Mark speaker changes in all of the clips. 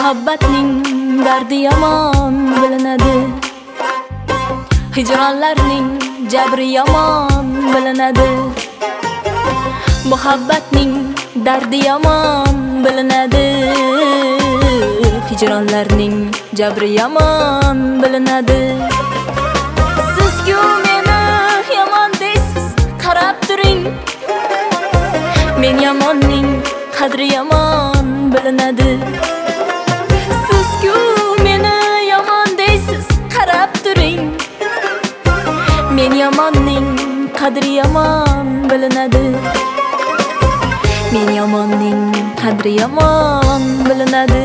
Speaker 1: Muhabbatning dardi yomon bilinadi. Hijronlarning jabri yomon bilinadi. Muhabbatning dardi yomon bilinadi. Hijronlarning jabri yomon bilinadi. Siz-ku meni yomon deysiz, qarab turing. Men yomonning qadri yomon bilinadi. Siz-ku meni yomon deysiz, qarab turing. Men yomonning qadri yomon bilinadi. Men yomonning qadri yomon bilinadi.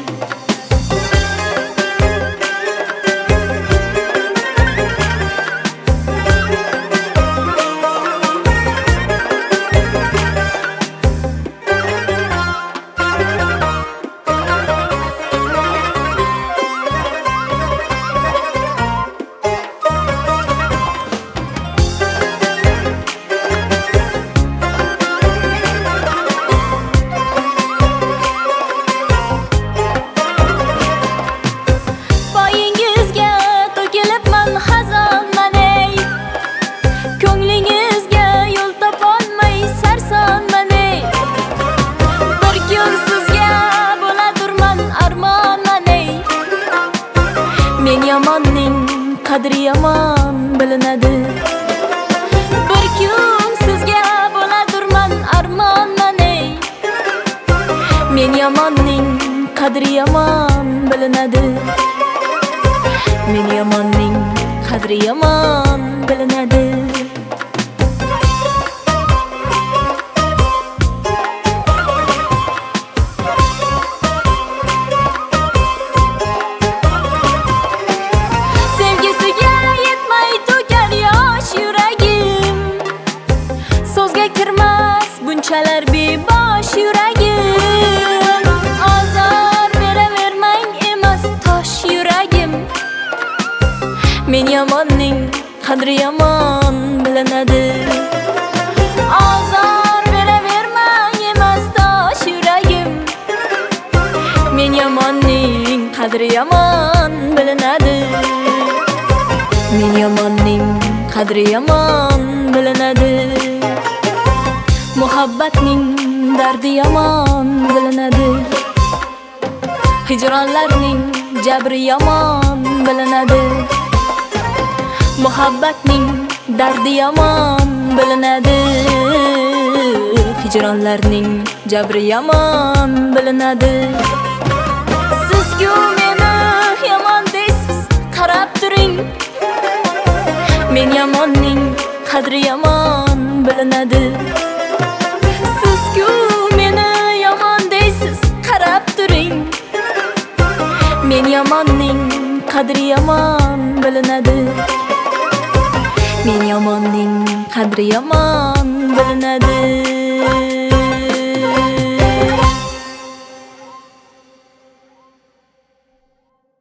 Speaker 1: Men yomonning qadri yomon bilinadi. Bir kun sizga bo'ladurman armonman ey. Men yomonning qadri yomon bilinadi. Men yomonning qadri yomon bilinadi. Bunchalar bebosh yuragim. Azor beravermang emas tosh yuragim. Men yomonning qadri yomon bilinadi. Azor beravermang emas tosh yuragim. Men yomonning qadri yomon bilinadi. Men yomonning qadri yomon bilinadi. Muhabbatning dardi yomon bilinadi. Hijronlarning jabri yomon bilinadi. Muhabbatning dardi yomon bilinadi. Hijronlarning jabri yomon bilinadi. Siz-ku meni yomon deysiz, qarab turing. Men yomonning qadri yomon bilinadi. Men yomonning qadri yomon bilinadi. Men yomonning qadri yomon bilinadi.